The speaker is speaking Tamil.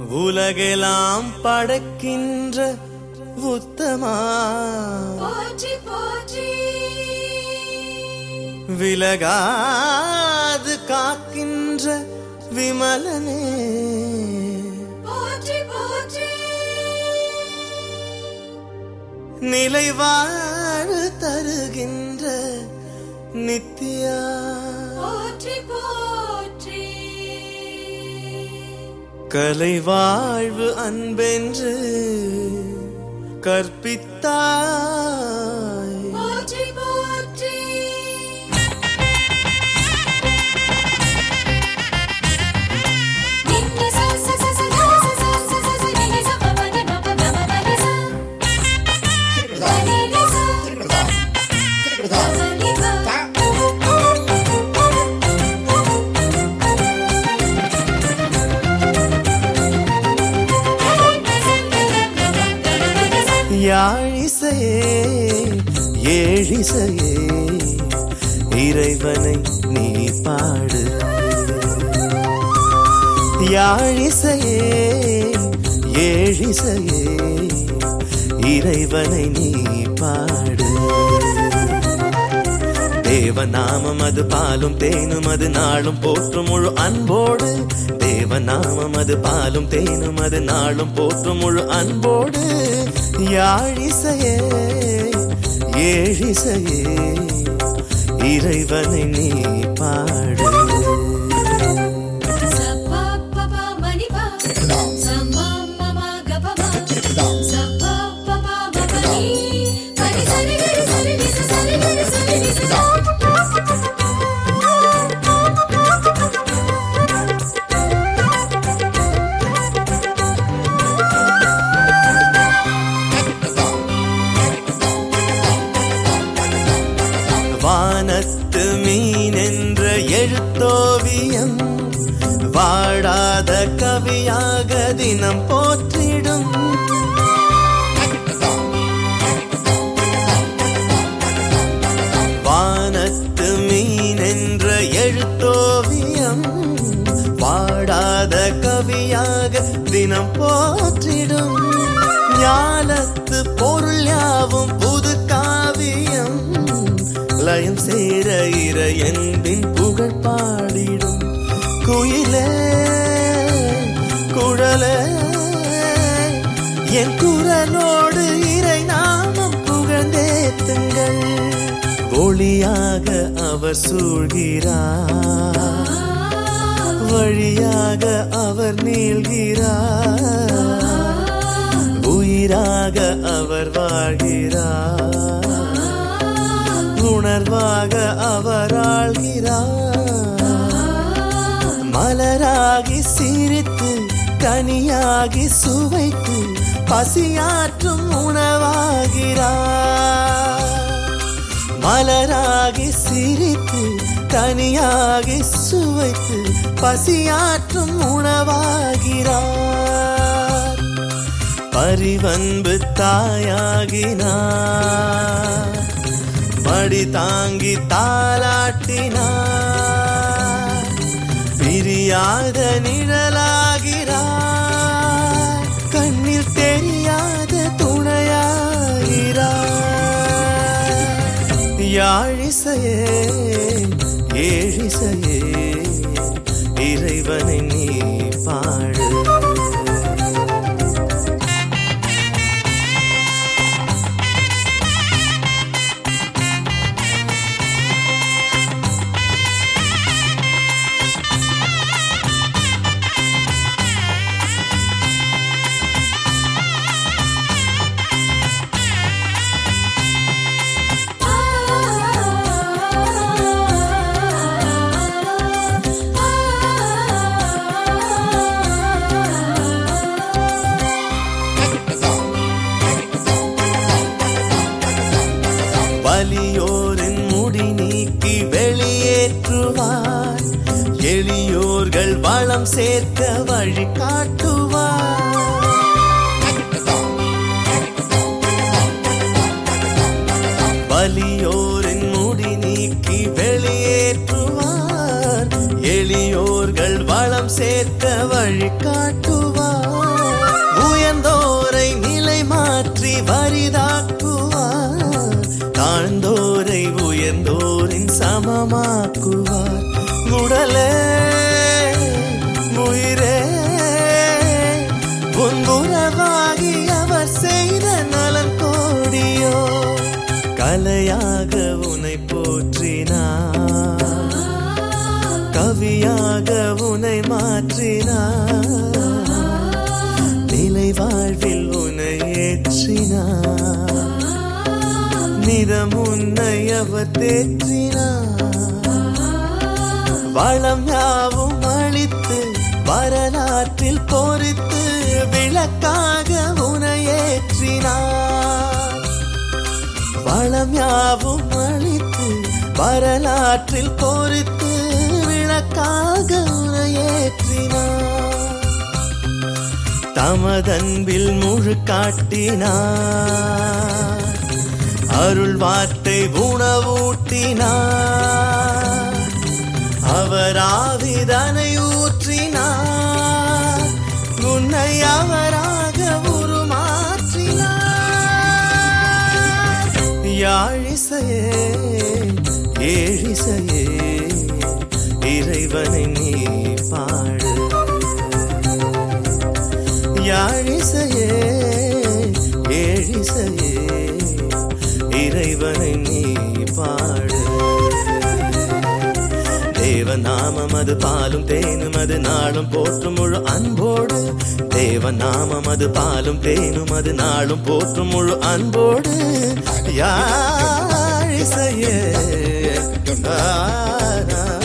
உலகெல்லாம் படைக்கின்ற உத்தமா போற்றி போற்றி விலகாது காக்கின்ற விமலனே போற்றி போற்றி நிலைவாழ் தருகின்ற நித்யா போற்றி போற்றி கலைவாழ்வு அன்பென்று கற்பித்தாய் போற்றி போற்றி நின்னி ச ச ச ச த ச ச ச ச ச நின்னி ச ப ப த ப ப த ப ப தி ச த நி தி ச த ப நி ப யாழிசையே ஏழிசையே இறைவனை நீ பாடு யாழிசையே ஏழிசையே இறைவனை நீ பாடு தேவநாமம் அது பாலும் தேனும் அது நாளும் போற்றும் முழு அன்போடு தேவநாமம் அது பாலும் தேனும் அது நாளும் போற்றும் முழு அன்போடு யாழிசையே ஏழிசையே இறைவனை நீ பாடு ச ப ப ப மணி ப ச ம ம ம க ப ம ச ப ப ப ம ப நீ பனி சரி கரி சரி நி ச சரி கரி சரி நி ச வானத்து மீன் என்ற எழுத்தோவியம் வாடாத கவியாக தினம் போற்றிடும் வானத்து மீன் என்ற எழுத்தோவியம் வாடாத கவியாக தினம் போற்றிடும் ஞானத்து பொருள் யாவும் புது காவியம் லயம் சேர இறை என்பின் புகழ் பாடிடும் குயிலே குழலே என் குரலோடு இறை நாமம் புகழ்ந்தேத்துங்கள் ஒளியாக அவர் சூழ்கிறார் வழியாக அவர் நீள்கிறார் உயிராக அவர் வாழ்கிறார் உணர்வாக அவர் ஆள்கிறார் மலராகி சிரித்து கனியாகி சுவைத்து பசியாற்றும் உணவாகிறார் மலராகி சிரித்து கனியாகி சுவைத்து பசியாற்றும் உணவாகிறார் பரிவன்பு தாயாகினார் மடி தாங்கி தாலாட்டினார் பிரியாத நிழலாகிறார் கண்ணில் தெரியாத துணையாகிறார் யாழிசையே ஏழிசையே இறைவனை நீ பாடு வலியோரின் முடி நீக்கி வெளியேற்றுவார் எளியோர்கள் வளம் சேர்க்க வழி காட்டுவார் வலியோரின் முடி நீக்கி வெளியேற்றுவார் எளியோர்கள் வளம் சேர்க்க வழி காட்டுவார் வரிதாக்குவார், தாழ்ந்தோரை உயர்ந்தோரின் சமமாக்குவார். உடலே உயிரே உன் உறவாகி அவர் செய்த நலன் கோடியோ. கலையாக உன்னை போற்றினார், கவியாக உன்னை மாற்றினார், நிலை வாழ்வில் உன்னை ஏற்றினார், நிதம் உன்னை அவர் தேற்றினார். வளம் யாவும் அளித்து வரலாற்றில் பொறித்து விளக்காக உன்னை ஏற்றினார். வளம் யாவும் அளித்து வரலாற்றில் பொறித்து விளக்காக உன்னை ஏற்றினார். தமதன்பில் முழு காட்டினார், அருள் வார்த்தை உணவூட்டினார், அவர் ஆவிதனை ஊற்றினார், உன்னை அவராக உருமாற்றினார். யாழிசையே ஏழிசையே இறைவனை நீ பாடு. யாழிசையே ஏழிசையே இறைவனை நீ பாடு. தேவநாமம் அது பாலும் தேனும் அது நாளும் போற்றும் முழு அன்போடு. தேவநாமம் அது பாலும் தேனும் அது நாளும் போற்றும் முழு அன்போடு. யாழிசையே